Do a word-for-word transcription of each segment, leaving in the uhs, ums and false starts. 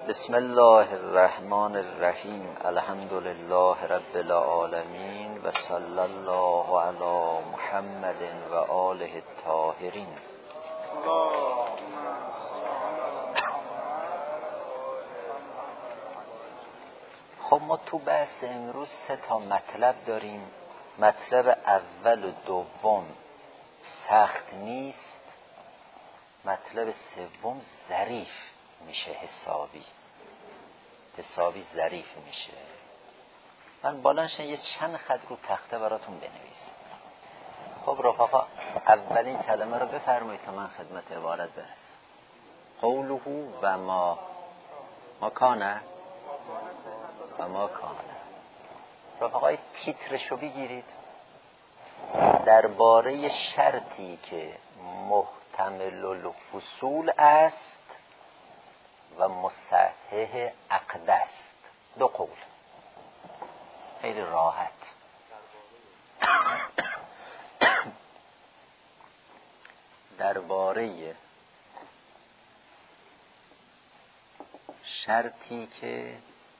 بسم الله الرحمن الرحیم. الحمد لله رب العالمین و صلی الله علی محمد و آله الطاهرین. خب ما تو بحث امروز سه تا مطلب داریم. مطلب اول و دوم سخت نیست، مطلب سوم ظریف میشه، حسابی حسابی ظریف میشه. من بالانشن یه چند خط رو تخته براتون بنویسم. خب رفقا، اولین کلمه رو بفرمایید تا من خدمت عبارت برسم. قوله و ما ما کانه و ما کانه. رفقای تیترشو بگیرید. درباره شرطی که محتمل الحصول است و مصحح عقد است. دو قول، خیلی راحت. درباره شرطی که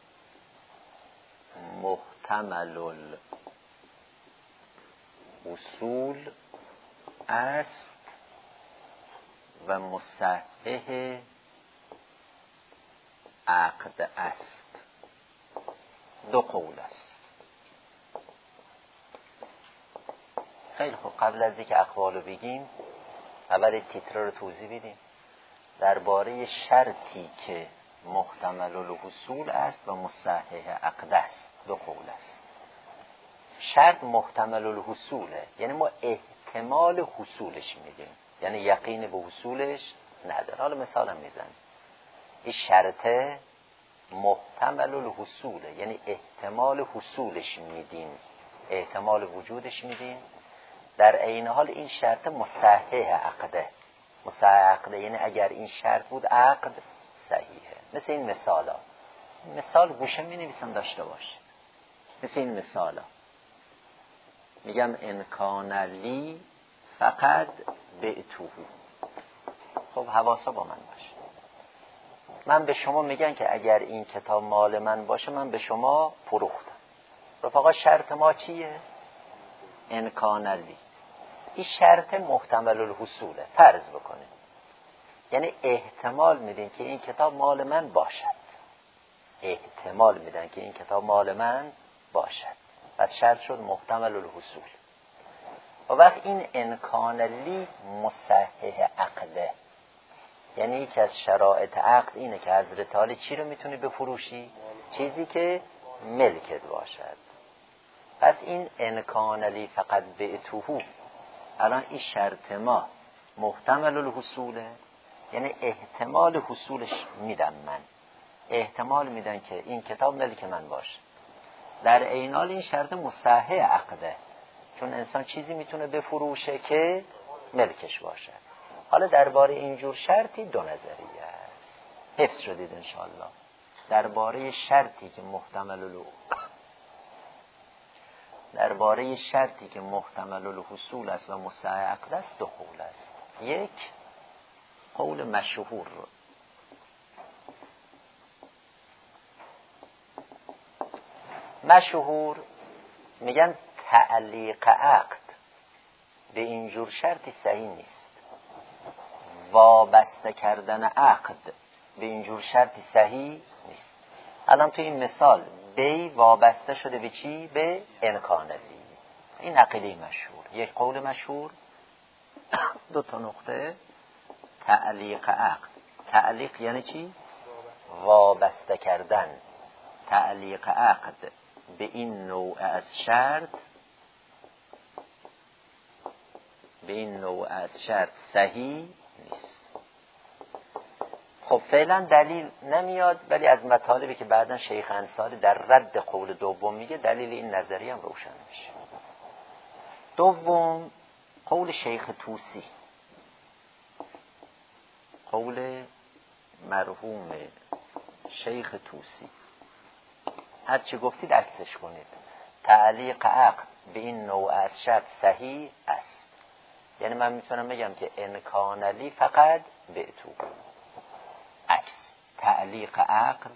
محتمل الحصول است و مصحح عقد است. دو قول است. خیلی خوب، قبل از اینکه اقوالو بگیم اول تیتر رو توضیح بدیم. درباره شرطی که محتمل الحصول است و مصحح عقد است. دو قول است. شرط محتمل الحصوله، یعنی ما احتمال حصولش میدیم، یعنی یقین به حصولش نداره. حالا مثالم میزنیم. این شرطه محتمل الحصوله، یعنی احتمال حصولش میدیم، احتمال وجودش میدیم. در عین حال این شرط مصحح عقده. مصحح عقده یعنی اگر این شرط بود عقد صحیحه. مثل این مثالا. مثال گوشه می نویسم داشته باشید. مثل این مثالا میگم انکان لی فقط بعتوه. خب حواسا با من باشه. من به شما میگم که اگر این کتاب مال من باشه من به شما فروختم. رفقا شرط ما چیه؟ انکان لی. این شرط محتمل الحصوله. فرض بکنید، یعنی احتمال میدین که این کتاب مال من باشد. احتمال میدن که این کتاب مال من باشد. پس شرط شد محتمل الحصول. و وقت این انکان لی مصحح عقده، یعنی یکی از شرایط عقد اینه که حضرت عالی چی رو میتونی بفروشی؟ چیزی که ملکت باشد. پس این انکان لی فقط بعتوه، الان این شرط ما محتمل الحصوله، یعنی احتمال حصولش میدم من. احتمال میدن که این کتاب ملک من باشه. در عین حال این شرط مصحح عقده، چون انسان چیزی میتونه بفروشه که ملکش باشه. حالا درباره اینجور شرطی دو نظریه است. حفظ شدید انشاءالله. درباره شرطی که محتمل الو درباره شرطی که محتمل الحصول است و مصحح عقد است دو قول است. یک قول مشهور رو مشهور میگن تعلیق عقد به اینجور شرطی صحیح نیست. وابسته کردن عقد به اینجور شرطی صحیح نیست. الان تو این مثال بی وابسته شده به چی؟ به انکان لی. این عقیده مشهور. یک قول مشهور. دو تا نقطه. تعلیق عقد. تعلیق یعنی چی؟ وابسته کردن. تعلیق عقد به این نوع از شرط به این نوع از شرط صحیح نیست. خب فعلا دلیل نمیاد، ولی از مطالبی که بعدا شیخ انصاری در رد قول دوم میگه دلیل این نظریه هم روشن میشه. دوم قول شیخ طوسی، قول مرحوم شیخ طوسی. هر چی گفتید عکسش کنید. تعلیق عقد به این نوع از شرط صحیح است. یعنی من میتونم بگم که انکان لی فقط بعتوه. عکس تعلیق عقد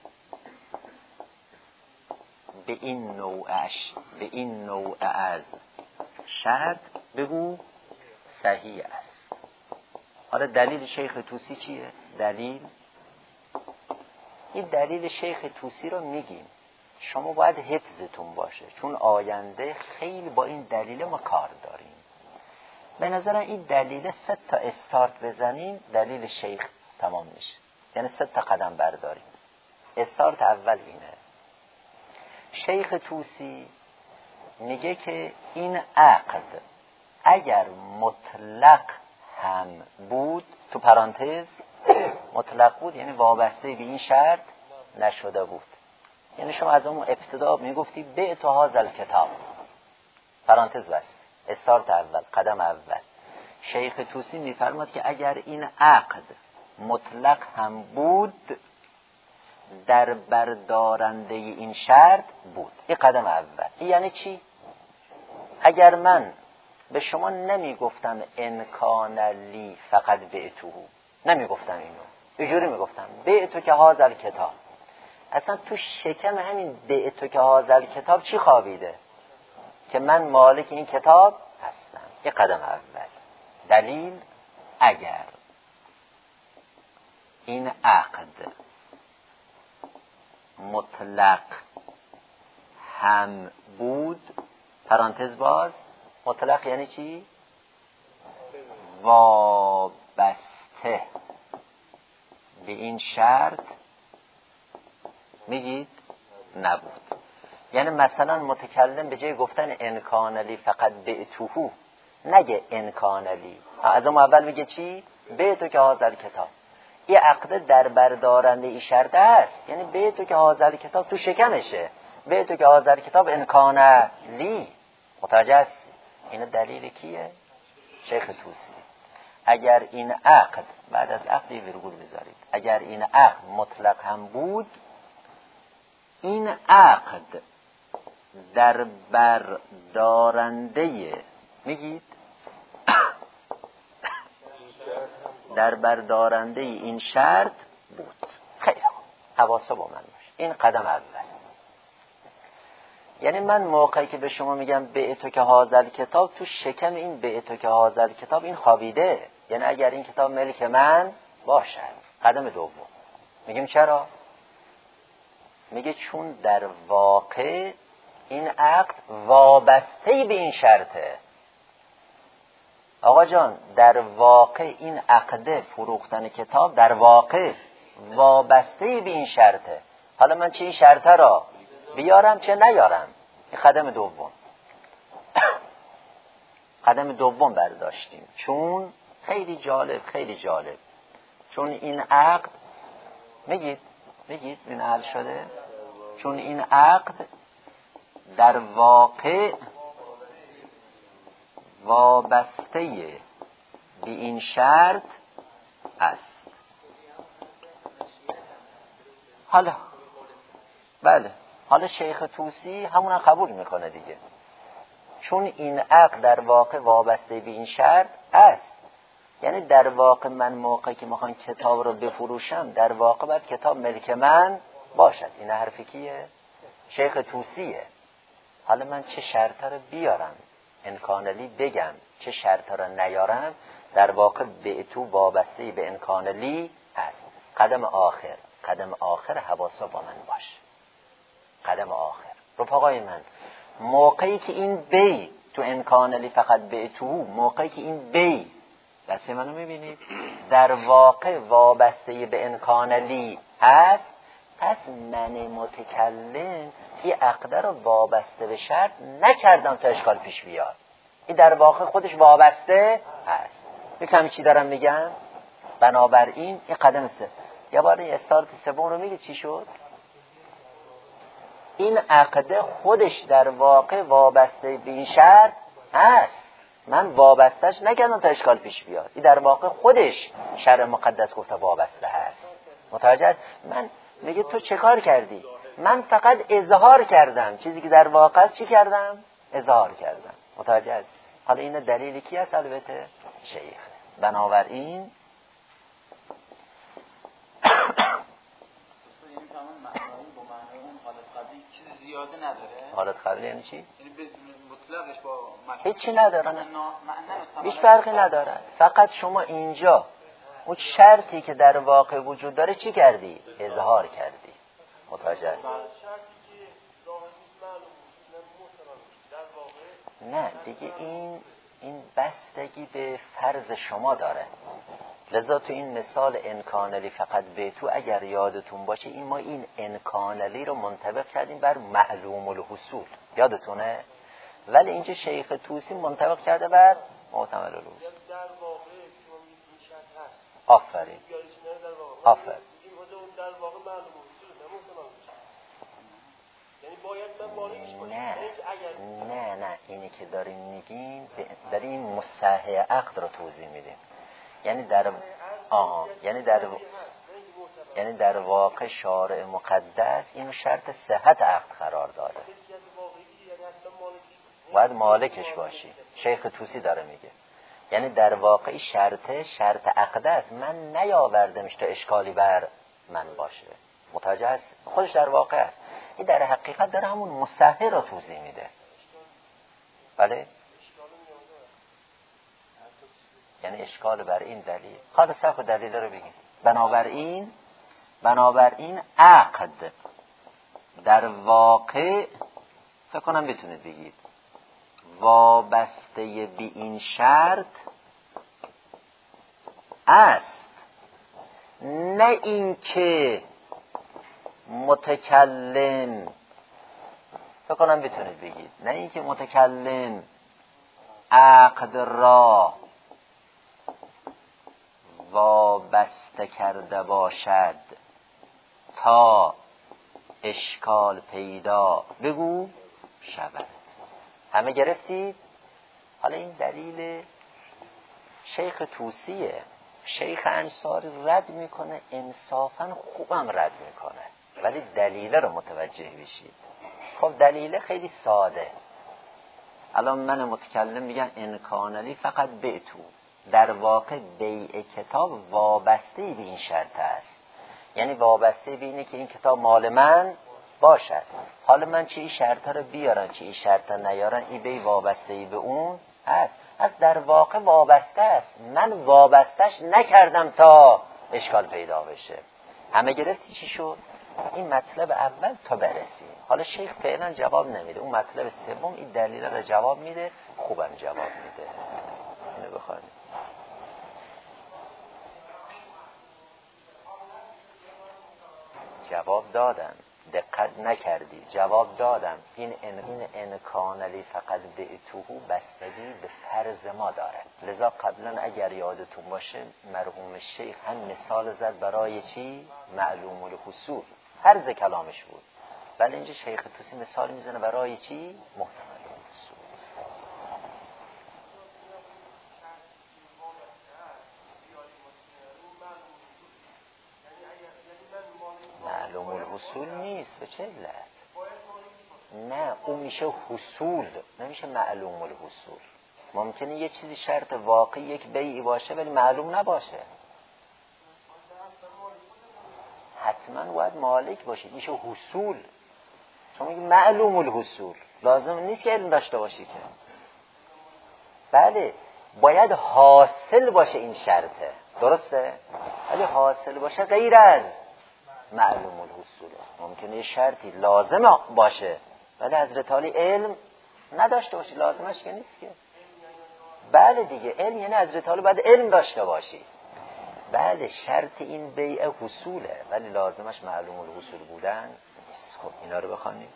به این نوعش به این نوع از شرط بگو صحیح است. حالا دلیل شیخ طوسی چیه؟ دلیل این دلیل شیخ طوسی رو میگیم، شما باید حفظتون باشه، چون آینده خیلی با این دلیل ما کار داریم. به نظرم این دلیل سه تا استارت بزنیم دلیل شیخ تمام میشه، یعنی سه تا قدم برداریم. استارت اول اینه، شیخ طوسی میگه که این عقد اگر مطلق هم بود، تو پرانتز مطلق بود یعنی وابسته به این شرط نشده بود، یعنی شما از اون ابتدا میگفتی بعت هذا کتاب، پرانتز بست، استارت اول، قدم اول. شیخ طوسی میفرماد که اگر این عقد مطلق هم بود در بردارنده این شرط بود. این قدم اول. این یعنی چی؟ اگر من به شما نمیگفتم انکان لی فقط بعتو، نمیگفتم اینو، اینجوری میگفتم بعتو که هازل کتاب، اصلا تو شکم همین بعتو که هازل کتاب چی خوابیده؟ که من مالک این کتاب هستم. این قدم اول. دلیل اگر این عقد مطلق هم بود، پرانتز باز، مطلق یعنی چی؟ وابسته به این شرط میگید نبود. یعنی مثلا متکلم به جای گفتن انکان لی فقط بعتوه نگه انکان لی، از اون اول میگه چی؟ بعتو که هازل کتاب. این عقد در بردارنده این شرط است، یعنی بعتو که هازل کتاب تو شکمشه، بعتو که هازل کتاب انکان لی. متوجه است؟ این دلیل کیه؟ شیخ طوسی. اگر این عقد، بعد از عقدی ویرگول بذارید، اگر این عقد مطلق هم بود، این عقد در بردارنده میگید در بردارنده این شرط بود. خیلی خوب، حواسا با من باشه. این قدم اول. یعنی من موقعی که به شما میگم بعتو که هازل کتاب، تو شکم این بعتو که هازل کتاب این خوابیده، یعنی اگر این کتاب ملک من باشد. قدم دوم میگیم چرا؟ میگه چون در واقع این عقد وابسته به این شرطه. آقا جان، در واقع این عقد فروختن کتاب در واقع وابسته به این شرطه. حالا من چه این شرطه را بیارم چه نیارم؟ این قدم دوم. قدم دوم برداشتیم، چون خیلی جالب خیلی جالب، چون این عقد میگید میگید این حل شده، چون این عقد در واقع وابسته به این شرط است. حالا بله، حالا شیخ طوسی همون قبول میکنه دیگه، چون این عقد در واقع وابسته به این شرط است، یعنی در واقع من موقعی که میخوام کتاب رو بفروشم در واقع باید کتاب ملک من باشد. این حرفی کیه؟ شیخ طوسیه. حالا من چه شرط رو بیارم انکان لی بگم، چه شرط رو نیارم، در واقع بعتو وابسته به انکان لی هست. قدم آخر، قدم آخر حواسا با من باش. قدم آخر رفقای من، موقعی که این بی تو انکان لی فقط بعتو، موقعی که این بی دسته منو میبینید در واقع وابسته به انکان لی هست، پس من متکلم این عقده رو وابسته به شرط نکردم تا اشکال پیش بیاد. این در واقع خودش وابسته هست. میفهمی چی دارم میگم؟ بنابراین این قدم سه. یه بار این استارت سوم رو میگه چی شد؟ این عقده خودش در واقع وابسته به این شرط هست، من وابستهش نکردم تا اشکال پیش بیاد. این در واقع خودش شرع مقدس گفته وابسته هست. متوجه است؟ من میگه تو چه کار کردی؟ من فقط اظهار کردم، چیزی که در واقع است چی کردم؟ اظهار کردم. متوجه است؟ حالا این دلیلی کی است؟ البته شیخ. بنابراین چیز زیاده نداره. حالت قبلی یعنی چی؟ یعنی مطلقش با هیچی نداره، نه هیچ فرقی نداره. فقط شما اینجا اون شرطی که در واقع وجود داره چی کردی؟ اظهار کردی. متوجه هست؟ نه دیگه این این بستگی به فرض شما داره. لذا تو این مثال انکانلی فقط به تو اگر یادتون باشه این ما این انکانلی رو منطبق کردیم بر معلوم الحصول، یادتونه؟ ولی اینجا شیخ طوسی منطبق کرده بر محتمل الحصول. آفرین آفرین. نه نه نه اینی که داریم میگیم داریم مصحح عقد رو توضیح میدیم. یعنی در آها یعنی در یعنی در واقع شارع مقدس اینو شرط صحت عقد قرار داده. باید مالکش باشی. شیخ طوسی داره میگه یعنی در واقع شرط شرط عقد است، من نیاوردمش تا اشکالی بر من باشه. متوجه است؟ خودش در واقع است. این در حقیقت داره همون مصحح رو توضیح میده. بله؟ یعنی اشکال بر این دلیل. حالا صف دلیل رو بگیم. بنابراین بنابراین عقد در واقع فکر کنم بتونید بگید وابسته به این شرط است، نه اینکه متکلم فکر کنم بتونید بگید نه اینکه متکلم عقد را وابسته کرده باشد تا اشکال پیدا بگو شود. همه گرفتید؟ حالا این دلیل شیخ طوسیه. شیخ انصاری رد میکنه، انصافا خوبم رد میکنه، ولی دلیل رو متوجه بشید. خب دلیل خیلی ساده. الان من متکلم میگن انکانلی فقط به تو، در واقع بیع کتاب وابسته به این شرط است. یعنی وابسته به اینه که این کتاب مال من باشد. حالا من چه این شرط رو بیارن چه این شرط نیارن، این بیع وابسته به اون هست. از در واقع وابسته است، من وابستش نکردم تا اشکال پیدا بشه. همه گرفتی چی شد؟ این مطلب اول تا برسیم. حالا شیخ فعلا جواب نمیده، اون مطلب سوم این دلیل رو جواب میده، خوبم جواب میده. اینو بخوانید. جواب دادم، دقت نکردی، جواب دادم. این ان این انکانلی فقط به توهو بستگی به فرض ما داره. لذا قبلا اگر یادتون باشه مرحوم شیخ هم مثال زد برای چی؟ معلوم الحصول، فرض کلامش بود. ولی اینجا شیخ طوسی مثال میزنه برای چی؟ محتمل الحصول. معلوم الحصول نیست. به چه علت؟ نه اون میشه حصول، نمیشه معلوم الحصول. ممکنه یه چیزی شرط واقعی یک بیعی باشه ولی معلوم نباشه. حتما باید مالک باشه، میشه حصول. چون میگه معلوم الحصول لازم نیست که علم داشته باشی که. بله باید حاصل باشه این شرطه، درسته؟ ولی حاصل باشه غیر از معلوم الحصوله. ممکنه یه شرطی لازم باشه ولی حضرت علی علم نداشته باشی، لازمش که نیست که. بله دیگه علم یعنی حضرت علی باید علم داشته باشی. بله شرط این بیع حصوله ولی لازمش معلوم الحصول بودن نیست. خب اینا رو بخوانیم.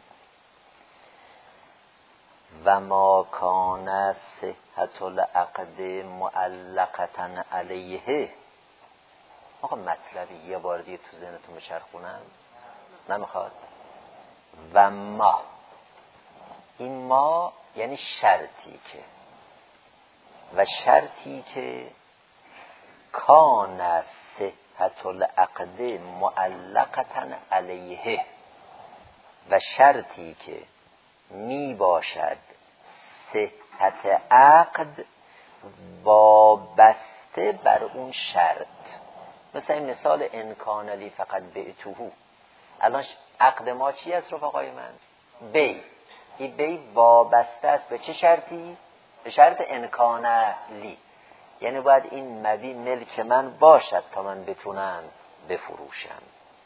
و ما کان صحت العقد معلقتا علیه. آقا مطلبی یه بار دیگه تو ذهنتون بچرخونم نمیخواد. و ما، این ما یعنی شرطی که، و شرطی که کان صحت العقد معلقتا علیه، و شرطی که می باشد صحت عقد وابسته بر اون شرط. مثل این مثال انکانلی فقط به توهو، الان عقد ما چی است رفقای من؟ بی. این بی وابسته است به چه شرطی؟ به شرط امکان لی، یعنی باید این مبی ملک من باشد تا من بتونم بفروشم.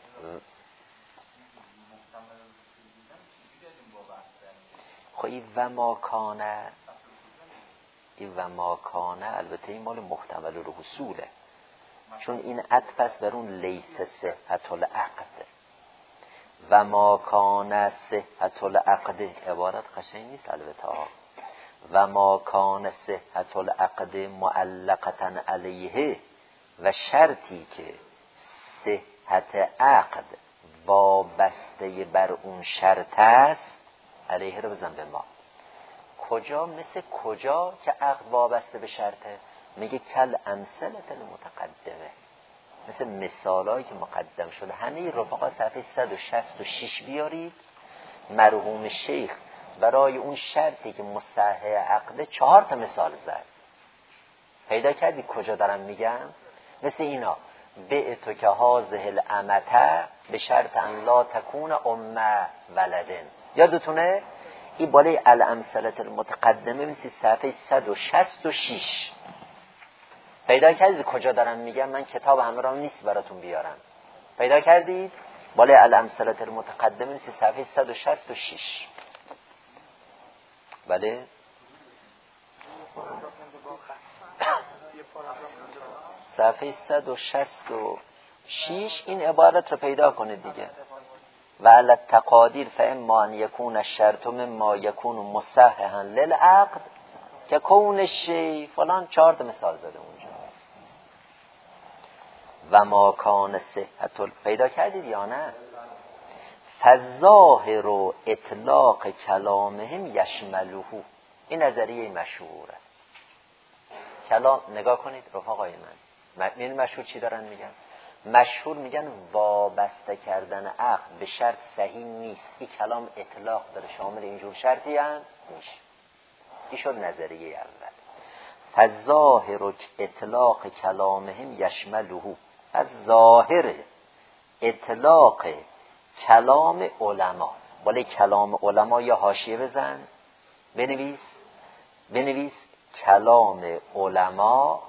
خب این و ما کانه، این و ما کانه البته این مال محتمل الحصوله، چون این عطف است بر اون لیس صحت العقد. و ما کان صحت العقد عبارت قشنگ نیست البته. و ما کان صحت العقد معلقتا علیه، و شرطی که صحت عقد وابسته بر اون شرط است، علیه رو بزن به ما. کجا؟ مثل کجا که عقد وابسته به شرطه؟ میگه کل امثلت المتقدمه، مثل مثالایی که مقدم شده. همه رفقا صفحه صد و شصت و شش بیارید. مرحوم شیخ برای اون شرطی که مصحح عقده چهار تا مثال زد. پیدا کردی کجا دارم میگم؟ مثل اینا: بعتو که هازه الامته به شرط ان لا تکون ام ولدن. یادتونه؟ این بالای الامثلت المتقدمه مثل صفحه صد و شصت و شش. پیدا کردید کجا دارم میگم؟ من کتاب همراهم نیست براتون بیارم. پیدا کردید؟ بالای الامثلت المتقدمه مثل صفحه صد و شصت و شش. بله؟ صفحه صد و شصت و شش این عبارت رو پیدا کنید دیگه. و علی التقادیر فاما ان یکون الشرط مما یکون مصححا للعقد که کون الشیء فلان. چهار تا مثال زده اونجا. و ما کان صحت ال... پیدا کردید یا نه؟ فالظاهر و اطلاق کلامهم یشمله. این نظریه مشهوره. کلام نگاه کنید رفقای من، این مشهور چی دارن میگن؟ مشهور میگن وابسته کردن عقد به شرط صحیح نیست. این کلام اطلاق داره، شامل اینجور شرطی هم میشه. این شد نظریه اول. فالظاهر و اطلاق کلامهم یشمله. از ظاهر اطلاق کلام علما. بالای کلام علما یا حاشیه بزن، بنویس بنویس کلام علما.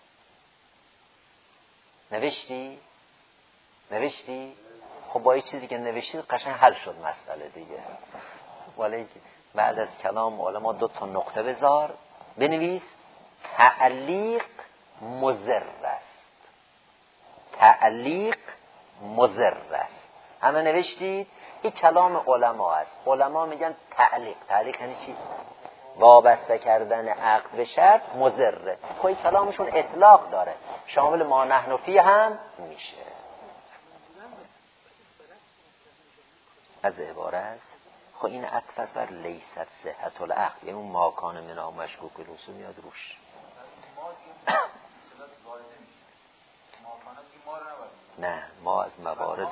نوشتی؟ نوشتی؟ خب با این چیزی که نوشتید قشنگ حل شد مسئله دیگه. ولی بعد از کلام علما دو تا نقطه بذار، بنویس تعلیق مضر است. تعلیق مضر است. همه نوشتید؟ این کلام علما است. علما میگن تعلیق. تعلیق یعنی چی؟ وابسته کردن عقد به شرط مضره. خب کلامشون اطلاق داره، شامل ما نحن فیه هم میشه. از عبارت خب این عطف است بر لیست صحت العقد، یعنی اون ماکان منا مشکوک الوصول میاد روش. نه، ما از موارد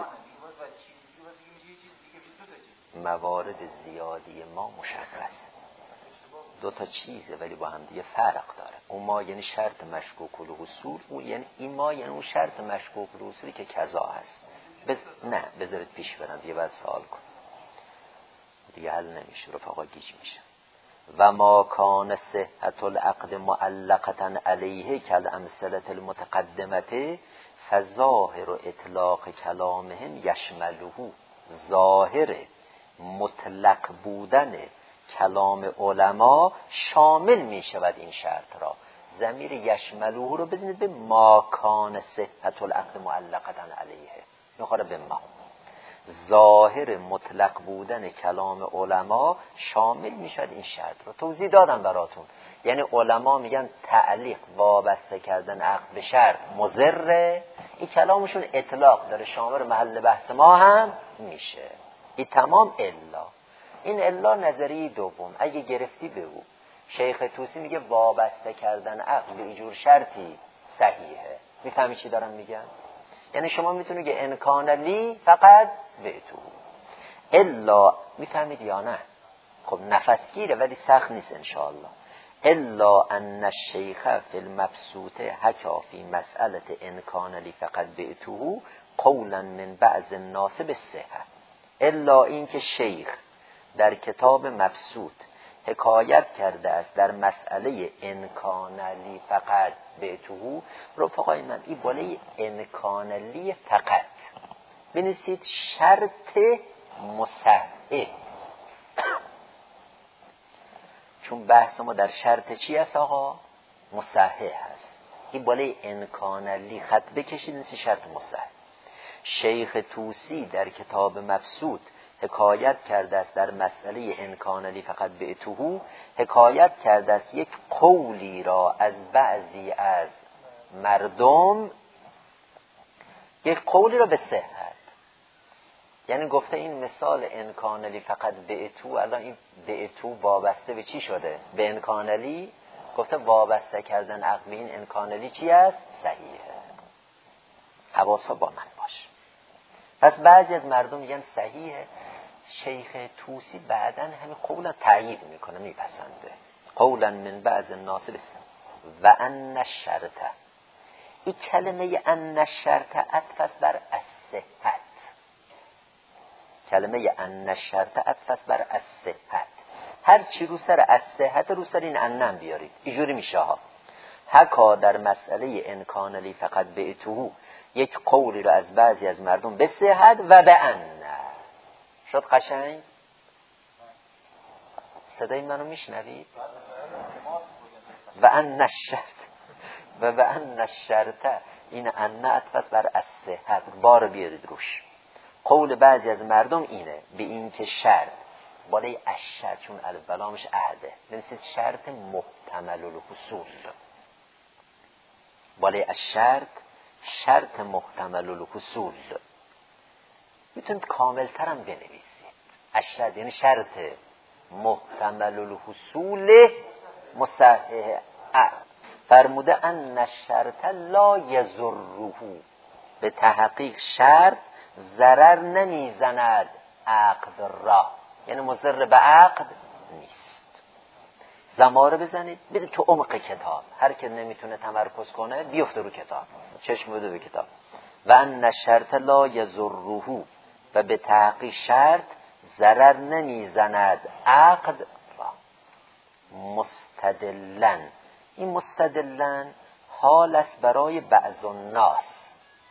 موارد زیادی ما مشخص دو تا چیزه ولی با هم دیگه فرق داره. اون ما یعنی شرط مشکوک الوصول، اون یعنی این ما یعنی اون شرط مشکوک الوصولی که کذا هست. بز... نه بذارید پیش برند دیگه، بعد سوال کن دیگه حل نمیشه، رفقا گیج میشه. و ما کان صحت العقد معلقتا علیه کالامثلة المتقدمه فظاهر اطلاق کلامهم یشمله. ظاهر مطلق بودن کلام علما شامل می شود این شرط را. ضمیر یشمله رو بزنید به ما کان صحت العقد معلقتا علیه، میخوره به ما. ظاهر مطلق بودن کلام علما شامل می شود این شرط را. توضیح دادم براتون. یعنی علما میگن تعلیق وابسته کردن عقد به شرط مضره، این کلامشون اطلاق داره، شامل محل بحث ما هم میشه. این تمام الا. این الا نظریه دوم. اگه گرفتی بگو. شیخ طوسی میگه وابسته کردن عقد به اینجور شرطی صحیحه. میفهمی چی دارم میگم؟ یعنی شما میتونی که انکان لی فقط بیتو الا. میفهمید یا نه؟ خب نفسگیره ولی سخت نیست انشاءالله. الا ان الشیخ فی المبسوط حکا فی مسئله ان کان لی فقط بعته قولا من بعض الناس بالصحه. الا اینکه شیخ در کتاب مبسوط حکایت کرده است در مسئله ان کان لی فقط بعته. رفقای من این بالای ان کان لی فقط بنویسید شرط مصحح، چون بحث ما در شرط چی است آقا؟ مصحح هست. این بالای امکان لی خط بکشید نیست شرط مصحح. شیخ طوسی در کتاب مبسوط حکایت کرده است در مسئله امکان لی فقط بعته، حکایت کرده است یک قولی را از بعضی از مردم، یک قولی را به صحت، یعنی گفته این مثال امکان لی فقط بعتو، الان این بعتو وابسته به چی شده؟ به امکان لی. گفته وابسته کردن عقل این امکان لی چی است؟ صحیحه. حواسا با من باش. پس بعضی از مردم میگن صحیحه، شیخ طوسی بعداً همین قولا تأیید میکنه، میپسنده. قولا من بعض الناس بسن و ان الشرطه، این کلمه ان الشرطه عطف است بر الصحت. کلمه ان الشرطه عطف است بر الصحت. هر چی رو سر الصحت رو سر این انم بیارید، اینجوری میشه ها. حکا در مسئله امکان لی فقط بعته، یک قولی رو از بعضی از مردم به صحت و به ان. شد قشنگ؟ صدای منو میشنوید؟ و ان الشرط و به ان الشرطه، این ان عطف است بر الصحت، بار بیارید روش. قول بعضی از مردم اینه به این که شرط بالای الشرط، چون الف بلامش عهده، بنویسید شرط محتمل الحصول. بالای الشرط شرط محتمل الحصول. میتونید کاملتر هم بنویسید الشرط یعنی شرط محتمل الحصول مصحح. فرموده ان الشرط لا یضره، به تحقیق شرط ضرر نمیزند عقد را، یعنی مضر به عقد نیست. زماره بزنید برید تو عمق کتاب، هر که نمیتونه تمرکز کنه بیفته رو کتاب، چشم بده به کتاب. و ان الشرط لا یضره، و به تحقیق شرط ضرر نمیزند عقد را. مستدلن، این مستدلن حال است برای بعض الناس،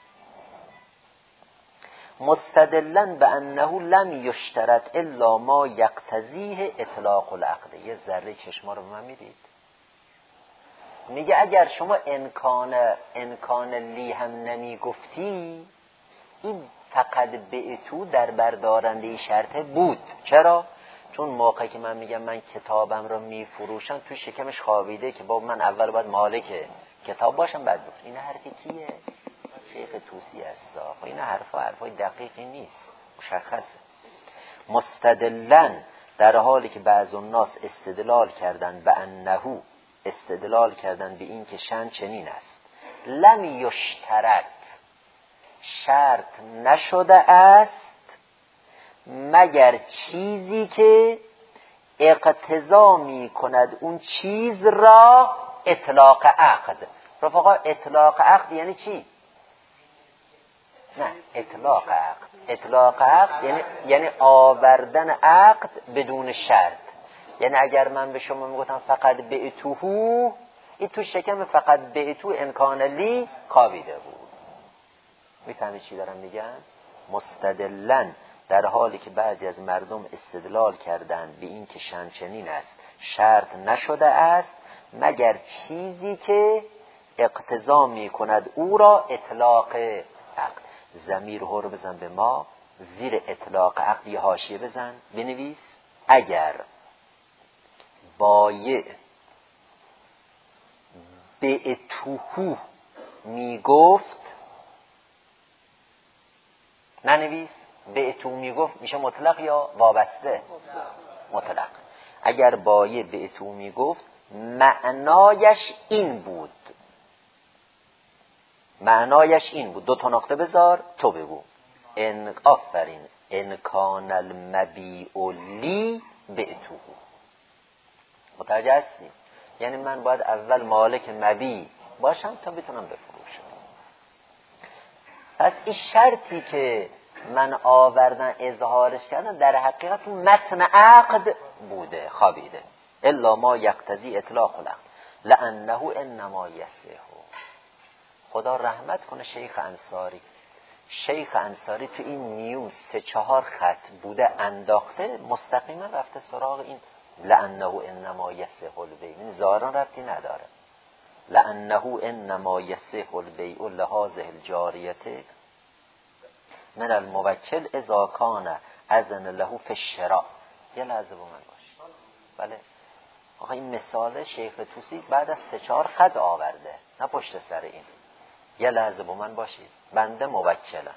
مستدلن به انه لم یشترط الا ما یقتضیه اطلاق العقد. یه ذره چشما رو به من میدید، میگه اگر شما امکان امکان لی هم نمی گفتی، این فقط بعتو در بردارنده شرطه بود. چرا؟ چون موقعی که من میگم من کتابم رو میفروشم، توی شکمش خوابیده که بابا من اول باید مالک کتاب باشم بعد بفروشم. این حرفی کیه؟ شیخ طوسی است. این حرفا حرفای دقیقی نیست، مشخصه. مستدلن، در حالی که بعض الناس استدلال کردن به انهو، استدلال کردن به این که شأن چنین است، لم یشترط، شرط نشده است مگر چیزی که اقتضا می کند اون چیز را اطلاق عقد. رفقا اطلاق عقد یعنی چی؟ نه، اطلاق عقد، اطلاق عقد یعنی یعنی آوردن عقد بدون شرط. یعنی اگر من به شما میگفتم فقط بعتوه، این تو شکم فقط بعتو امکان لی خوابیده بود. میفهمید چی دارم میگم؟ مستدلن، در حالی که بعضی از مردم استدلال کردند به این که شأن چنین است، شرط نشده است مگر چیزی که اقتضا می کند او را اطلاق عقد. ضمیر هو رو بزن به ما، زیر اطلاق عقد یه حاشیه بزن بنویس اگر بایع بعتوه می گفت، ننویس بعتو می گفت میشه مطلق یا وابسته؟ مطلق. اگر بایع بعتو می گفت معنایش این بود، معنایش این بود، دو تا نقطه بذار تو بگو. ان آفرین ان کان المبیع لی بعتوه. متوجه هستی؟ یعنی من باید اول مالک مبیع باشم تا بتونم بفروشم. پس این شرطی که من آوردن اظهارش کردن در حقیقت اون متن عقد بوده خوابیده. الا ما یقتضی اطلاق العقد لانه انما یصح. خدا رحمت کنه شیخ انصاری. شیخ انصاری تو این میون سه چهار خط بوده انداخته، مستقیما رفته سراغ این لانه انما یصح البیع. این ظاهرا ربطی نداره. لانه انما یصح البیع لهذه الجاریه من الموکل اذا کان اذن له فی الشراء. یه لحظه با من باش. بله آقا این مثال شیخ طوسی بعد از سه چهار خط آورده، نه پشت سر این. یه لحظه با من باشید. بنده موکلم،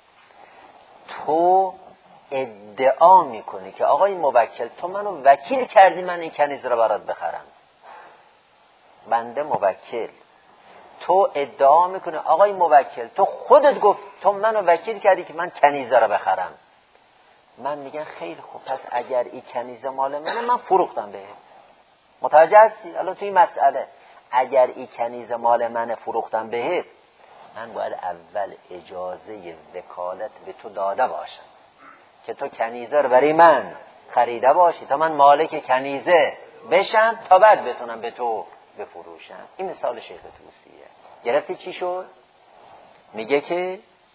تو ادعا میکنی که آقای موکل تو منو وکیل کردی من این کنیز رو برات بخرم. بنده موکل، تو ادعا میکنی آقای موکل تو خودت گفت تو منو وکیل کردی که من کنیزه رو بخرم. من میگم خیلی خوب، پس اگر این کنیزه مال منه من فروختم بهت. متوجه هستی؟ الان توی مسئله اگر این کنیزه مال منه فروختم بهت، من باید اول اجازه وکالت به تو داده باشم که تو کنیزه رو برای من خریده باشی تا من مالک کنیزه بشم تا بعد بتونم به تو بفروشم. این مثال شیخ طوسیه. گرفتی چی شد؟ میگه که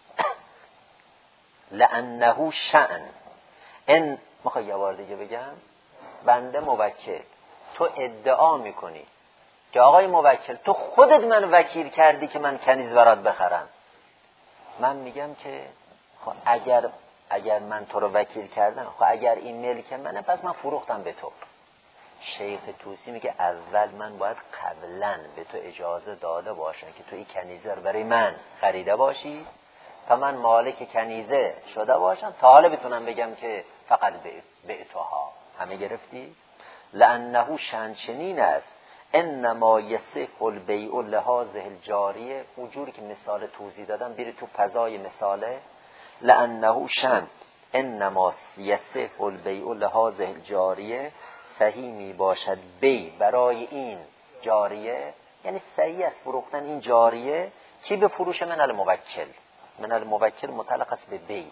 لانه شأن ان، میخوای یه بار دیگه بگم، بنده موکل، تو ادعا میکنی که آقای موکل تو خودت من وکیل کردی که من کنیز برات بخرم. من میگم که خب اگر اگر من تو رو وکیل کردم، خب اگر این ملک منه پس من فروختم به تو. شیخ طوسی میگه اول من باید قبلا به تو اجازه داده باشم که تو این کنیزه رو برای من خریده باشی تا من مالک کنیزه شده باشم، تا حالا بتونم بگم که فقط به توها. همه گرفتی؟ لانه شنچنین است انما یصح البیع لهذه الجاریه. اونجوری که مثال توضیح دادم بری تو فضای مثاله. لانه شن انما یصح البیع لهذه الجاریه، صحیح می باشد بی برای این جاریه، یعنی صحیح است فروختن این جاریه کی به فروش من الموکل. من الموکل متعلق است به بی.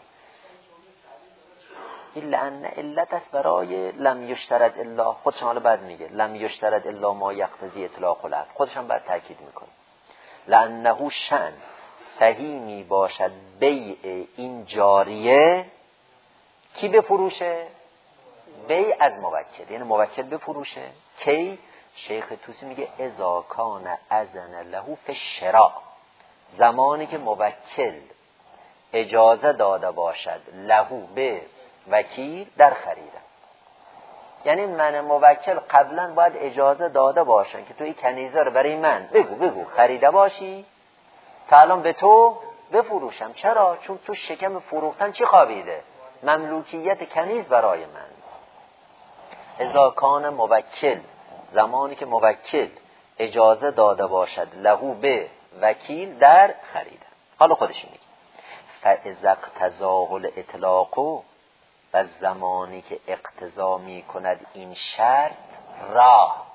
این لأن علت است برای لم یشترط الا، خودش حالا بعد میگه لم یشترط الا ما یقتضی اطلاق العقد، خودش هم بعد تاکید میکنه. لأنه شأن صحیح می باشد بیع این جاریه کی بفروشه؟ بیع از موکل، یعنی موکل بفروشه. کی؟ شیخ طوسی میگه اذا کان اذن له فی الشراء، زمانی که موکل اجازه داده باشد لهو به وکیل در خریدن. یعنی من موکل قبلا باید اجازه داده باشن که تو این کنیزه رو برای من بگو بگو خریده باشی تا الان به تو بفروشم. چرا؟ چون تو شکم فروختن چی خوابیده؟ مملوکیت کنیز برای من. اذا کان موکل، زمانی که موکل اجازه داده باشد لهو به وکیل در خریدن. حالا خودش میگه فاذا اقتضاه الاطلاق، و زمانی که اقتضا می کند این شرط راه،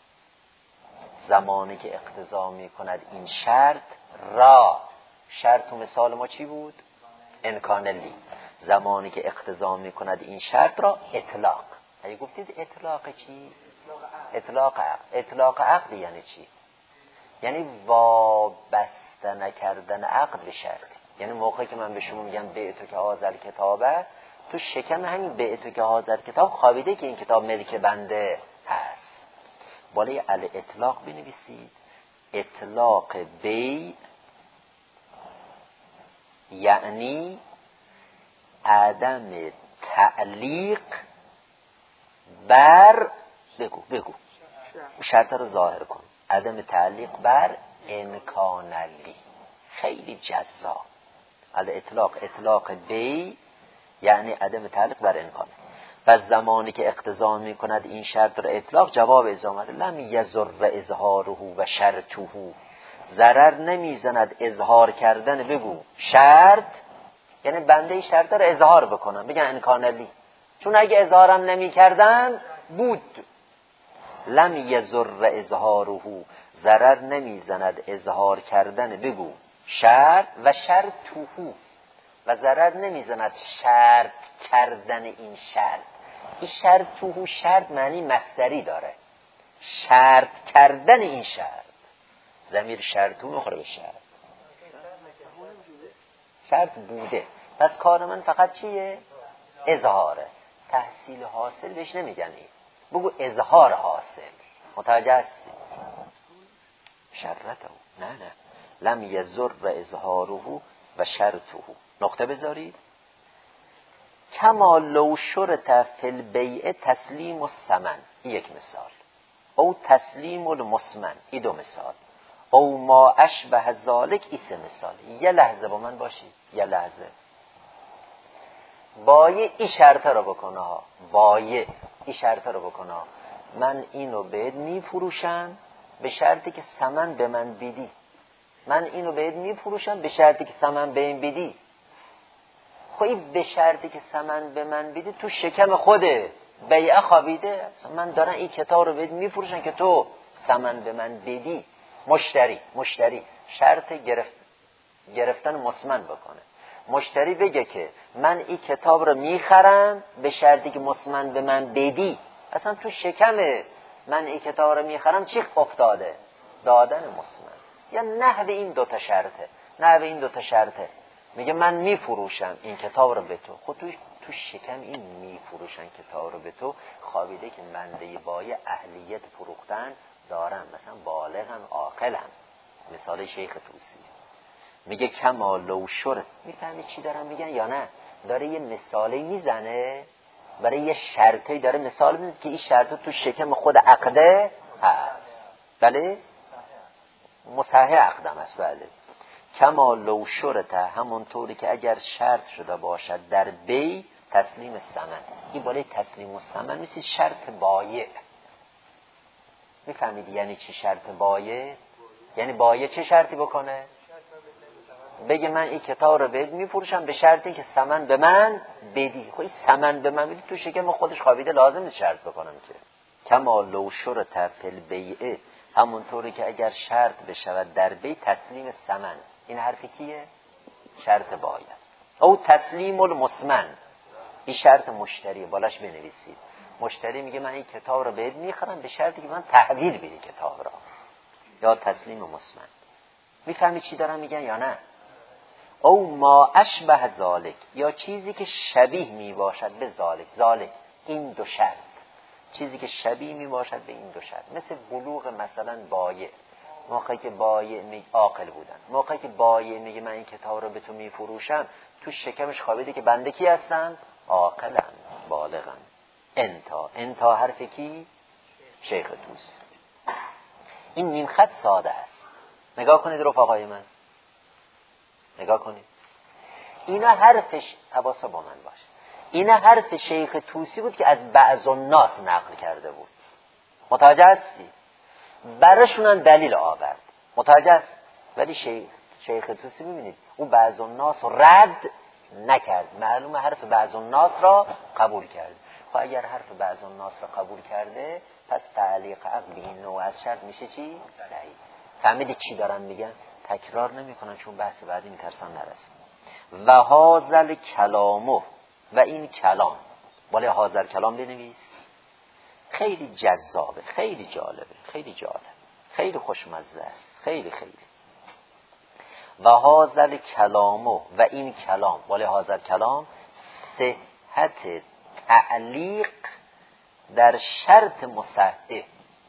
زمانی که اقتضا می کند این شرط راه، شرط و مثال ما چی بود؟ امکان لی. زمانی که اقتضا می کند این شرط را اطلاق. اگه گفتید اطلاق چی؟ اطلاق عقد. اطلاق عقد یعنی چی؟ یعنی وابسته نکردن عقد به شرط. یعنی موقعی که من به شما میگم بیعتو که حاضر کتابه، تو شکم همین بیعتو که حاضر کتاب خوابیده که این کتاب ملک بنده هست. بالای الاطلاق بنویسید. اطلاق بیع یعنی عدم تعلیق بر، بگو بگو شرط رو ظاهر کن، عدم تعلیق بر امکان لی. خیلی جذاب. الاطلاق، اطلاق بیع یعنی عدم تعلیق بر امکان. و زمانی که اقتضا می کند این شرط را اطلاق، جواب ازامت لم یضر اظهاره و شرطه، ضرر نمیزند اظهار کردن بگو شرط، یعنی بنده شرط را اظهار بکنم بگم امکان لی، چون اگه اظهارم نمی کردم بود. لم یضر اظهاره، ضرر نمیزند اظهار کردن بگو شرط و شرط توهو، و ضرر نمیزند شرط کردن این شرط. این شرط توهو شرط معنی مصدری داره، شرط کردن این شرط، ضمیر شرطو میخوره به شرط، شرط بوده. پس کار من فقط چیه؟ اظهاره. تحصیل حاصل بهش نمیگن، این بگو اظهار حاصل. متوجه هستی؟ شرطه نه نه لم یضر اظهاره و شرطه. نقطه بذاری. کما لو شرط فی البیع تسلیم الثمن، این یک مثال. او تسلیم المسمن، این دو مثال. او ما اشبه ذالک، این سه مثال. یه لحظه با من باشید، یه لحظه. بایع این شرط رو بکنه ها، بایع این شرط رو بکنه ها، من اینو بهت میفروشم به شرطی که ثمن به من بدی. من اینو بهت میفروشم به شرطی که ثمن به این بدی. خب این به شرطی که ثمن به من بدی تو شکم خوده بیعه خوابیده. من دارم این کتاب رو بهت میفروشم که تو ثمن به من بدی. مشتری مشتری شرط گرفت گرفتن مسمن بکنه. مشتری بگه که من این کتاب رو میخرم به شرطی که مسمن به من بدی. اصلا تو شکم من این کتاب رو میخرم چی افتاده؟ دادن مسمن. یا نحو این دوتا شرطه، نحو این دوتا شرطه. میگه من میفروشم این کتاب رو به تو. خود تو تو شکم این میفروشن کتاب رو به تو خوابیده که منده بایع اهلیت فروختن دارن، مثلا بالغن عاقلن. مثال شیخ طوسی میگه کما لو شرط. میفهمی چی دارم میگن یا نه؟ داره یه مثالی میزنه برای یه شرطی، داره مثال میزنه که این شرط تو شکم خود عقده هست. بله مصحح عقدم است. بله کما لو شرط، همونطوری که اگر شرط شده باشد در بی تسلیم الثمن. این بالای تسلیم الثمن مثل شرط بایع. میفهمید یعنی چی شرط بایع؟ یعنی بایع چه شرطی بکنه؟ بگه من این کتاب رو بهت میفروشم به شرطی که ثمن به من بدی. خب این ثمن به من بدی تو شکم خودش خوابیده، لازم نیست شرط بکنم که. کما لو شرط فی البیع، همونطوری که اگر شرط بشود در بی تسلیم ثمن. این حرف کیه؟ شرط بایع است. او تسلیم المسمن، این شرط مشتری، بالاش بنویسید. مشتری میگه من این کتاب رو بهت میخرم به شرطی که من تحویل بدی کتاب را، یا تسلیم مسمن. میفهمی چی دارم میگن یا نه؟ او ما اشبه ذالک، یا چیزی که شبیه میباشد به ذالک. ذالک این دو شرط، چیزی که شبیه میباشد به این دو شرط. مثل بلوغ مثلا بایع، موقعی که بایع می عاقل بودن، موقعی که بایع میگه من این کتاب رو به تو میفروشم تو شکمش خوابیده که بنده کی هستن؟ عاقلن بالغن. انتا انتا حرف کی؟ شیخ طوسی. این نیم خط ساده است. نگاه کنید رفقای من، نگاه کنید. اینا حرفش، حواسا با من باشه، اینا حرف شیخ طوسی بود که از بعض الناس نقل کرده بود. متوجه هستی؟ برشونن دلیل آورد. متوجه است؟ ولی شیخ شیخ طوسی ببینید اون بعض الناس رو رد نکرد. معلومه حرف بعض الناس را قبول کرد. خب اگر حرف بعض الناس را قبول کرده پس تعلیق عقل به این نوع از شرط میشه چی؟ صحیح. فهمیدید چی دارم میگن؟ تکرار نمیکنن چون بحث بعدی میترسن نرسن. و هازل کلامه، و این کلام، ولی هازل کلام بنویس. خیلی جذابه، خیلی جالبه، خیلی جالب، خیلی خوشمزه است، خیلی خیلی. و هازل کلامه، و این کلام، ولی هازل کلام صحت تعلیق در شرط مصحح.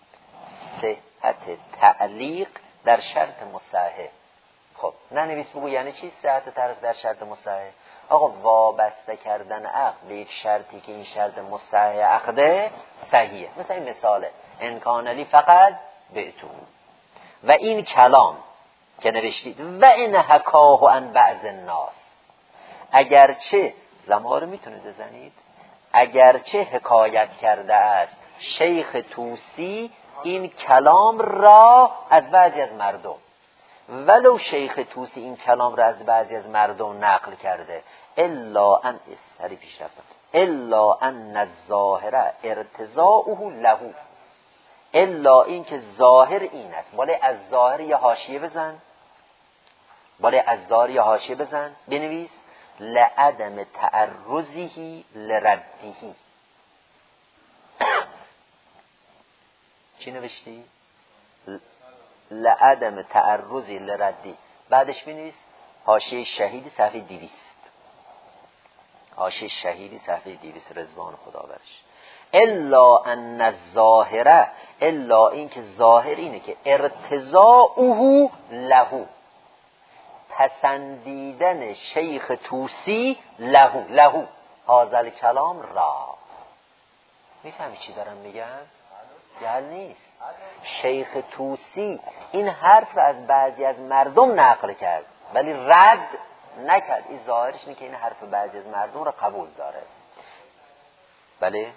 صحت تعلیق در شرط مصحح. خب ننویس، بگو یعنی چی صحت تعلیق در شرط مصحح؟ آقا وابسته کردن عقد به یک شرطی که این شرط مصحح عقده صحیحه. مثلا این مثاله ان کان لی فقط بعتو. و این کلام که نوشتید و ان حکاه عن بعض الناس، اگرچه زمار میتونید بزنید، اگرچه حکایت کرده است شیخ طوسی این کلام را از بعضی از مردم، ولو شیخ طوسی این کلام را از بعضی از مردم نقل کرده، الا ان سری پیش رفتم الا ان الظاهر ارتضاؤه له، الا این که ظاهر این است. بالای از ظاهر یه حاشیه بزن، بالای از ظاهر یه حاشیه بزن، بنویس لعدم تعرضه لردیه. چی نوشتی؟ لعدم تعرضی لردی. بعدش بنویس حاشیه شهیدی صفحه دویست. حاشیه شهیدی صفحه دویست، رضوان خدا برش. الا ان الظاهره، الا این که ظاهر اینه که ارتضاؤه له، پسندیدن شیخ طوسی له، له هذا کلام را. میفهمی چی دارم میگم؟ جهل نیست. شیخ طوسی این حرف رو از بعضی از مردم نقل کرد ولی رد نکرد. این ظاهرش اینه که این حرف بعضی از مردم رو قبول داره. بله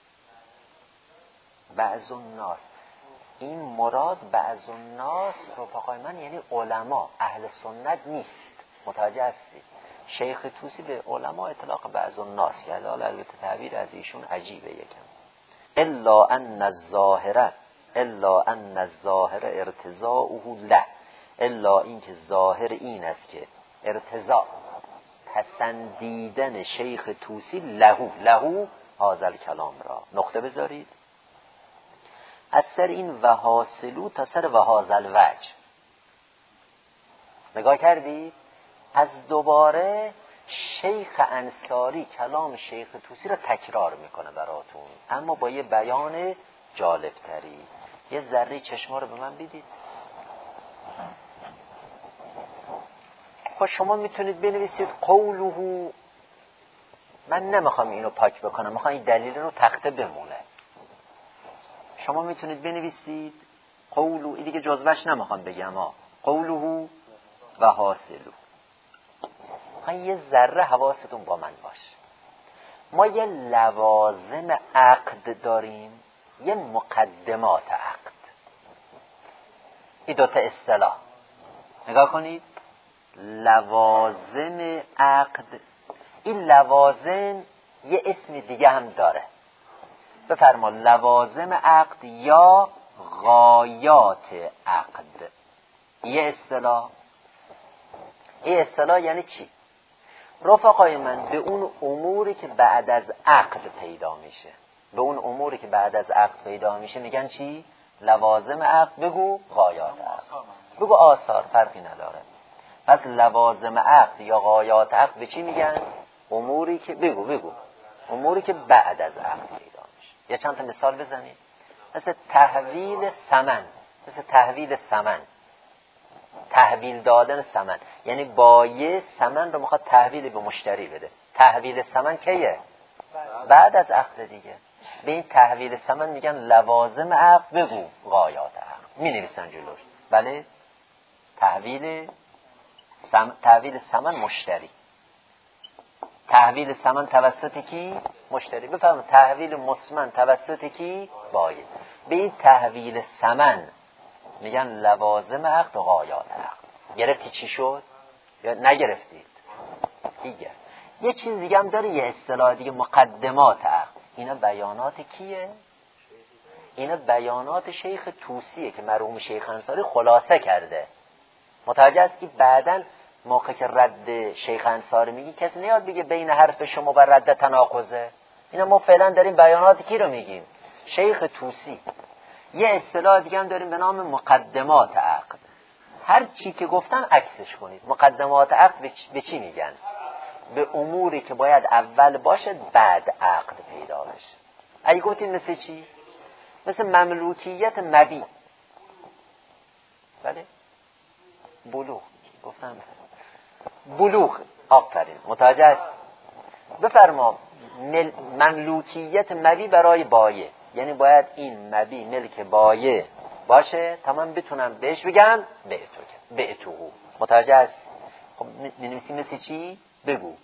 بعض الناس، این مراد بعض الناس رفقای من یعنی علما، اهل سنت نیست. متوجه هستی؟ شیخ طوسی به علما اطلاق بعض الناس کرده. حالا البته تعبیر از ایشون عجیبه یکم. الا ان الظاهره، الا ان الظاهر ارتضاؤه له، الا این که ظاهر این است که ارتضاء پسندیدن شیخ طوسی له، له هذا کلام را. نقطه بذارید از سر این و حاصلو تا سر و هذا الوجه. نگاه کردید؟ از دوباره شیخ انصاری کلام شیخ طوسی را تکرار میکنه براتون، اما با یه بیان جالب تری. یه ذره چشما رو به من بدید. خب شما میتونید بنویسید قوله، من نمیخوام اینو پاک بکنم، میخوام این دلیل رو تخته بمونه. شما میتونید بنویسید قوله، این دیگه جزوش نمیخوام بگم ها، قوله و حاصلو. یه ذره حواستون با من باشه. ما یه لوازم عقد داریم، یه مقدمات عقد. این دوتا اصطلاح نگاه کنید. لوازم عقد، این لوازم یه اسم دیگه هم داره. بفرما لوازم عقد یا غایات عقد. یه اصطلاح. این اصطلاح یعنی چی؟ رفقای من به اون اموری که بعد از عقد پیدا میشه، به اون اموری که بعد از عقد پیدا میشه میگن چی؟ لوازم عقد. بگو غایات عقد، بگو آثار، فرقی نداره. پس لوازم عقد یا غایات عقد به چی میگن؟ اموری که بگو بگو اموری که بعد از عقد پیدا میشه. یا چند تا مثال بزنید. مثل تحویل ثمن، مثل تحویل ثمن، تحویل دادن ثمن، یعنی بایع ثمن رو میخواد تحویل به مشتری بده. تحویل ثمن کیه؟ بعد از عقد دیگه. به این تحویل ثمن میگن لوازم عقد. بگو غایات عقد. می نویسن جلوش. بله تحویل سم... تحویل ثمن مشتری، تحویل ثمن توسط کی؟ مشتری. بفرمایید تحویل مسمن توسط کی؟ بایع. به این تحویل ثمن میگن لوازم عقد و غایات عقد. گرفتی چی شد؟ یا نگرفتید؟ دیگه یه چیز دیگه هم داره، یه اصطلاح دیگه، مقدمات عقد. اینا بیانات کیه؟ اینا بیانات شیخ طوسیه که مرحوم شیخ انصاری خلاصه کرده. متوجه است که بعداً موقع که رد شیخ انصاری میگی کسی نیاد بگه بین حرف شما و رد تناقضه. اینا ما فعلا داریم بیانات کی رو میگیم؟ شیخ طوسی. یه اصطلاح دیگه هم داریم به نام مقدمات عقد. هر چی که گفتم عکسش کنید. مقدمات عقد به چی میگن؟ به اموری که باید اول باشه بعد عقد پیدا بشه. اگه گفتیم مثل چی؟ مثل مملوکیت مبی. بله بلوغ گفتم، بلوغ. آفرین، متوجه است. بفرما مملوکیت مبی برای بایع، یعنی باید این مبی ملک بایع باشه تا من بتونم بهش بگم بعتو، بعتو. متوجه است؟ خب می‌نویسیم مثل چی؟ بگو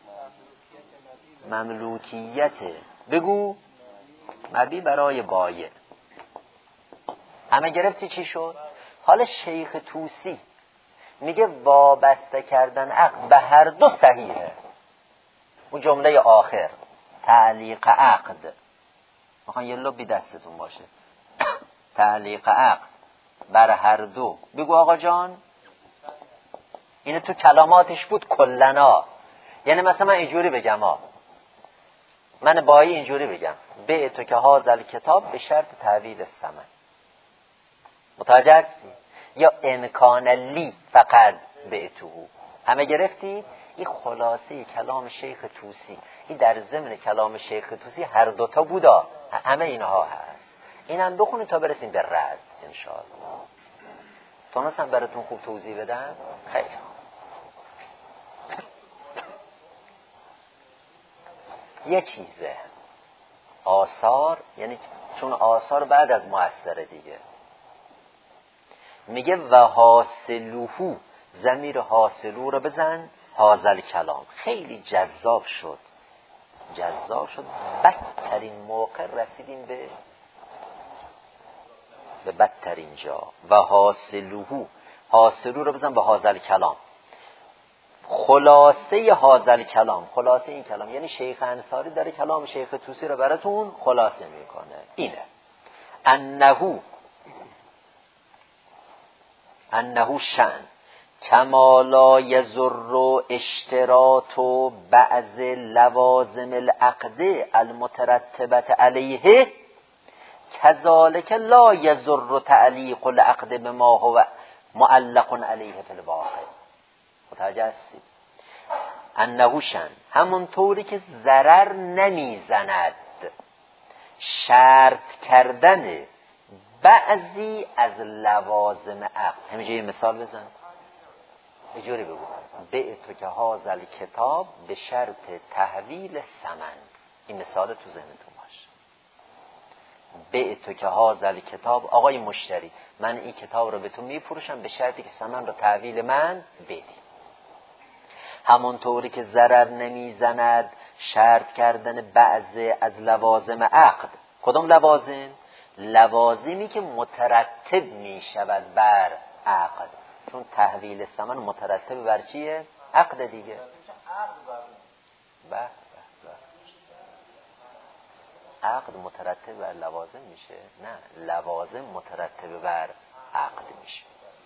مملوکیت، بگو مبی برای بایع. همه گرفتی چی شد؟ حالا شیخ طوسی میگه وابسته کردن عقد به هر دو صحیحه. اون جمله آخر تعلیق عقد، میخوان یه لبی دستتون باشه. تعلیق عقد بر هر دو. بگو آقا جان. این تو کلاماتش بود کلنا. یعنی مثلا من اینجوری بگم ها، من بایی اینجوری بگم به تو که هازل کتاب به شرط تحویل ثمن. متوجه هستی؟ یا امکان لی فقط به تو. همه گرفتی؟ این خلاصه کلام شیخ طوسی. این در ضمن کلام شیخ طوسی هر دوتا بودا، همه اینها هست. اینم بخونید تا برسیم به رد انشاءالله. تونستم براتون خوب توضیح بدم؟ خیلی یه چیزه آثار، یعنی چون آثار بعد از مؤثره دیگه، میگه و حاصلوهو، ضمیر حاصلو رو بزن حاصل کلام. خیلی جذاب شد، جذاب شد. بدترین موقع رسیدیم به به بدترین جا. و حاصلوهو، حاصلو رو بزن به حاصل کلام. خلاصه حاصل کلام، خلاصه این کلام یعنی شیخ انصاری داره کلام شیخ طوسی رو براتون خلاصه میکنه. اینه انهو انهو شأن کما لا یضر اشتراط بعض لوازم العقد المترتبه علیه کذالک لا یضر تعلیق العقد بما هو معلق علیه فی الواقع. متوجه هستید؟ انه شأن، همون طوری که ضرر نمیزند شرط کردن بعضی از لوازم عقد. همینجا یه مثال بزن، یه جوری بگو به تو که هازل کتاب به شرط تحویل ثمن. این مثال تو ذهنتون باشه. به تو که هازل کتاب، آقای مشتری من این کتاب رو به تو میفروشم به شرطی که ثمن رو تحویل من بدی. همونطوری که ضرر نمیزند شرط کردن بعضی از لوازم عقد. کدوم لوازم؟ لوازمی که مترتب می شود بر عقد، چون تحویل ثمن مترتب بر چیه؟ عقد دیگه. به به به. عقد مترتب بر لوازم میشه؟ نه، لوازم مترتب بر عقد میشه.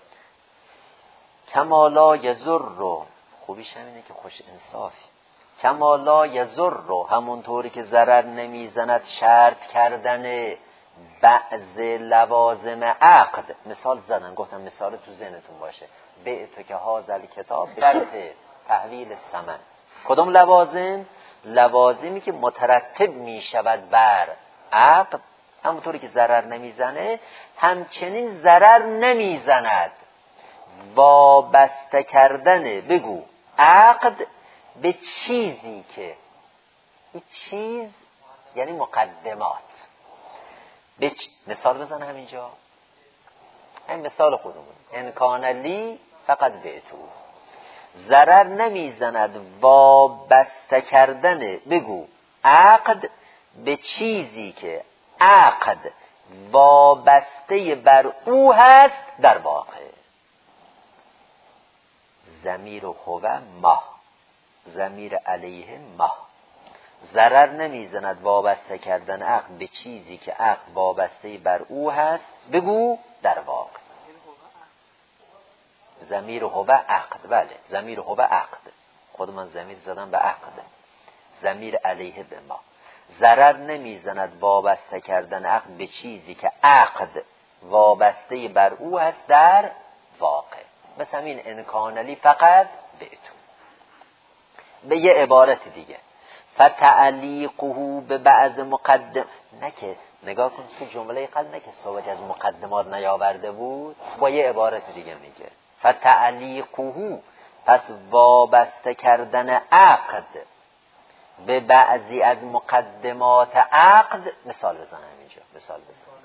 کما لا یضر رو خوبیش همینه که خوش انصافی. کما لا یضر رو همونطوری که ضرر نمیزند شرط کردن بعض لوازم عقد. مثال زدن، گفتم مثال تو ذهنتون باشه. به تو که هازل کتاب به شرط تحویل ثمن. کدوم لوازم؟ لوازمی که مترتب می شود بر عقد. همونطوری که ضرر نمیزنه همچنین ضرر نمیزند وابسته کردن بگو عقد به چیزی که، این چیز یعنی مقدمات. به چ... مثال بزن همینجا، همین مثال خودمون. انکان لی فقط به تو. ضرر نمیزند وابسته کردن بگو عقد به چیزی که عقد وابسته بر او هست در واقع. ضمیر هو ما، ضمیر علیه ما. ضرر نمیزند وابسته کردن عقد به چیزی که عقد وابسته بر او هست بگو در واقع. ضمیر هو عقد، بله ضمیر هو عقد، خود من ضمیر زدم به عقد. ضمیر علیه به ما. ضرر نمیزند وابسته کردن عقد به چیزی که عقد وابسته بر او هست در واقع. مثل همین انکانلی فقط به تو. به یه عبارت دیگه فتعلیقه به بعض مقدم، نه که نگاه کن تو جمله قبل نه که صحبت از مقدمات نیاورده بود، با یه عبارت دیگه میگه فتعلیقه، پس وابسته کردن عقد به بعضی از مقدمات عقد. مثال بزن همینجا، مثال بزن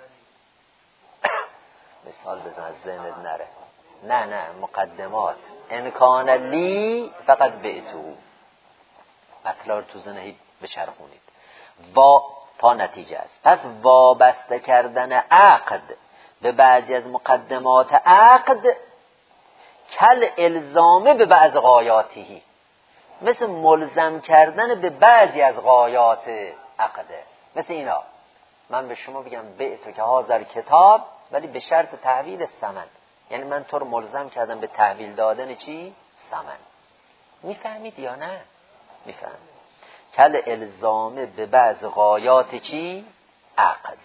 مثال بزن از ذهنت نره. نه نه مقدمات. انکان لی فقط به تو. اطلاع تو ذهنت بچرخونید وا تا نتیجه است. پس وابسته کردن عقد به بعضی از مقدمات عقد کل الزامه به بعض غایاتی، مثل ملزم کردن به بعضی از غایات عقده. مثل اینا من به شما بگم به تو که هازل کتاب ولی به شرط تحویل ثمن. یعنی من تو رو ملزم کردم به تحویل دادن چی؟ ثمن. میفهمید یا نه؟ میفهمید. کل الزامه به بعض غایات چی؟ عقد.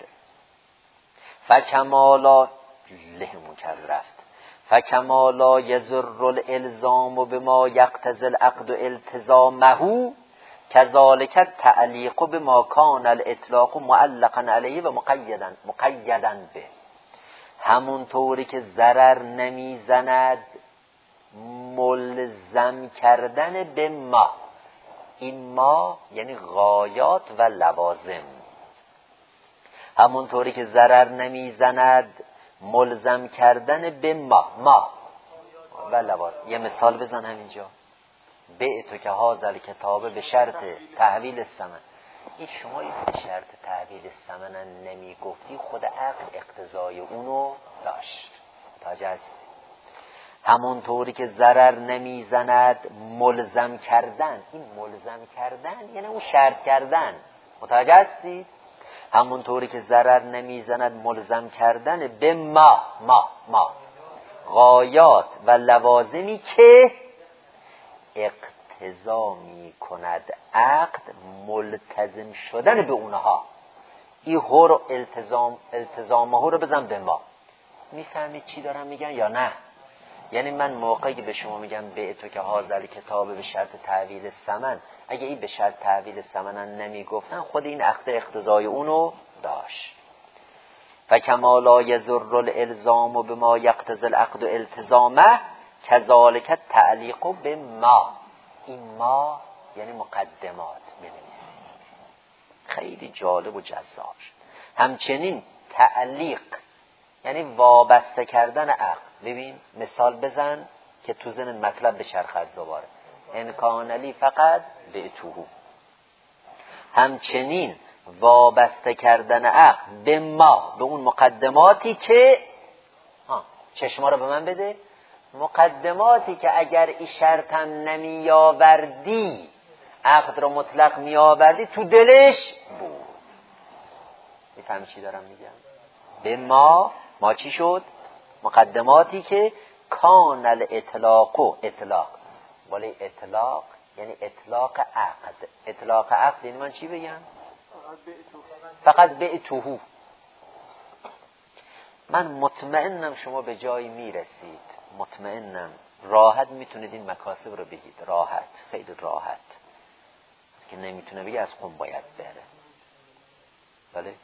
فکمالا لهمون کرد رفت. فکمالا یزر الالزام بما یقتضی العقد التزامه کذالک تعلیق بما کان الاطلاق معلقا علیه و مقیدا مقیدا به. همون طوری که ضرر نمیزند ملزم کردن به ما، این ما یعنی غایات و لوازم، همون طوری که ضرر نمیزند ملزم کردن به ما ما و لوازم. یه مثال بزن همینجا. به تو که هازل کتابه به شرط تحویل الثمن. این شما به شرط تحویل الثمن نمی گفتی، خود عقل اقتضای اونو داشت. متوجه هستی؟ همون طوری که ضرر نمیزند ملزم کردن، این ملزم کردن یعنی اون شرط کردن. متوجه هستی؟ همون طوری که ضرر نمیزند ملزم کردن به ما ما ما غایات و لوازمی که اقتضا می کند عقد ملتزم شدن به اونها. این هو رو التزام التزامه رو بزن به ما. میفهمید چی دارم میگن یا نه؟ یعنی من موقعی که به شما میگم به تو که حاضر کتاب به شرط تحویل ثمن، اگه این به شرط تحویل ثمن نمیگفتن خود این عقد اقتضای اونو داشت. فکمالا یزر الالزام بما یقتضی العقد التزامه کذالک تعلیق به ما. این ما یعنی مقدمات بنویسیم. خیلی جالب و جذاب. همچنین تعلیق یعنی وابسته کردن عقد. ببین مثال بزن که تو ذهن مطلب بچرخه از دوباره. انکانلی فقط به توهو. همچنین وابسته کردن عقد به ما، به اون مقدماتی که ها چشما رو به من بده، مقدماتی که اگر این شرط هم نمی آوردی، عقد رو مطلق می آوردی، تو دلش بود. میفهمی چی دارم میگم؟ به ما ما چی شد؟ مقدماتی که کان الاطلاق و اطلاق، ولی اطلاق یعنی اطلاق عقد. اطلاق عقد یعنی من چی بگم؟ فقط بعتوهو. من مطمئنم شما به جایی میرسید، مطمئنم راحت میتونید این مکاسب رو بگید، راحت، خیلی راحت، که نمیتونه بگه از خون باید بره. بله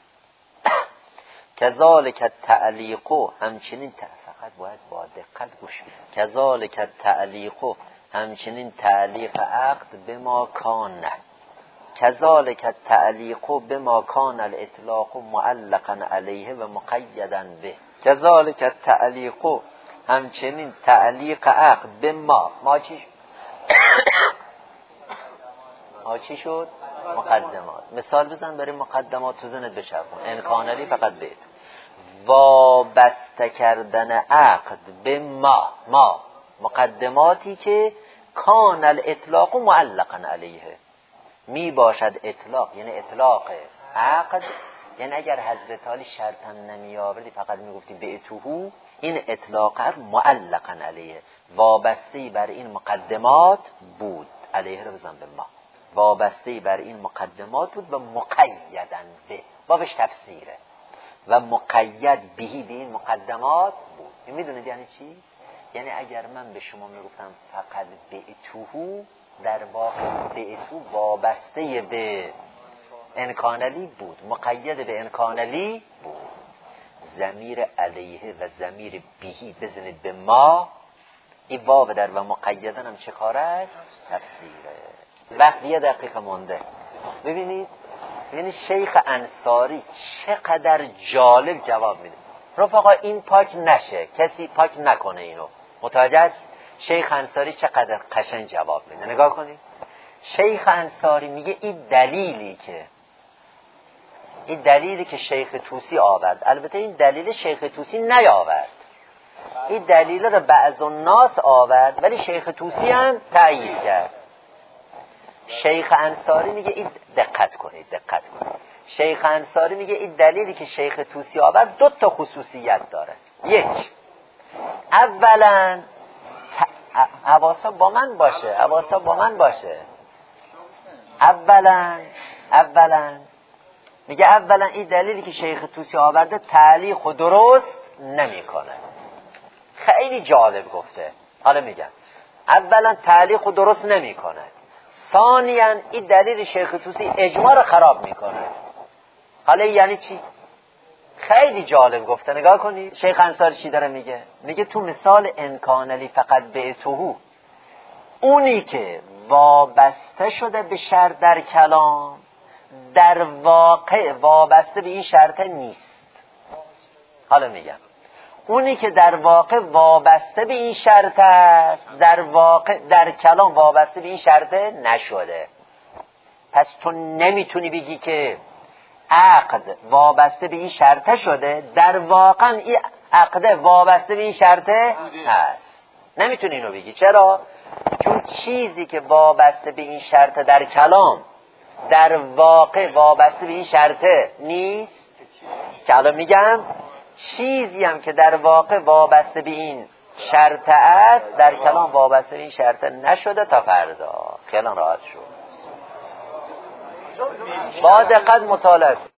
کذالک تعلیق، همچنین فقط باید با دقت گوش بدید. کذالک تعلیق، همچنین تعلیق عقد به ما کان، کذالک تعلیق به ما کان الاطلاق معلقا علیه و مقیدا به. کذالک تعلیق، همچنین تعلیق عقد به ما ما چی ما چی شد؟ مقدمات. مثال بزن برای مقدمات تو ذهنت بچرخون. انکانلی فقط به وابسته کردن عقد به ما ما مقدماتی که کان الاطلاق معلقا علیه، می باشد اطلاق یعنی اطلاق عقد، یعنی اگر حضرت علی شرط هم نمی آوردی فقط می گفتی بعتوهو، این اطلاق معلقا علیه، وابسته بر این مقدمات بود. علیه رو بزن به ما، وابسته بر این مقدمات بود و مقیدن به، بابش تفسیره، و مقید بهی به این مقدمات بود. میدونید یعنی چی؟ یعنی اگر من به شما میگفتم فقط بعتوهو، در واقع بعتو وابسته به انکانلی بود، مقید به انکانلی بود. ضمیر علیه و ضمیر بهی بزنید به ما، این واو در و مقیدن هم چه کاره است؟ تفسیره. وقت یه دقیقه مونده. ببینید یعنی شیخ انصاری چقدر جالب جواب میده. رفقا این پاک نشه، کسی پاک نکنه اینو. متوجه است؟ شیخ انصاری چقدر قشنگ جواب میده. نگاه کنید. شیخ انصاری میگه این دلیلی که این دلیلی که شیخ طوسی آورد، البته این دلیل شیخ طوسی نیاورد، این دلیل رو بعض الناس آورد ولی شیخ طوسی هم تأیید کرد. شیخ انصاری میگه این دقت کنید دقت کنید شیخ انصاری میگه این دلیلی که شیخ طوسی آورد دو تا خصوصیت داره. یک، اولا حواسا با من باشه، حواسا با من باشه. اولا اولا میگه اولا این دلیلی که شیخ طوسی آورده تعلیق و درست نمیکنه. خیلی جالب گفته. حالا میگم اولا تعلیق و درست نمیکنه، ثانیاً این دلیل شیخ طوسی اجماع رو خراب میکنه. حالا یعنی چی؟ خیلی جالب گفته. نگاه کنید شیخ انصاری چی داره میگه. میگه تو مثال انکانلی فقط بعتهو، اونی که وابسته شده به شرط در کلام در واقع وابسته به این شرط نیست. حالا میگم اونی که در واقع وابسته به این شرط است در واقع در کلام وابسته به این شرط نشده. پس تو نمیتونی بگی که عقد وابسته به این شرط شده، در واقع این عقد وابسته به این شرط هست. نمیتونی اینو بگی. چرا؟ چون چیزی که وابسته به این شرط در کلام در واقع وابسته به این شرط نیست. که الان میگم چیزی هم که در واقع وابسته به این شرط است در کلام وابسته به این شرط نشده تا فردا. خیلی راحت شد. با دقت مطالعه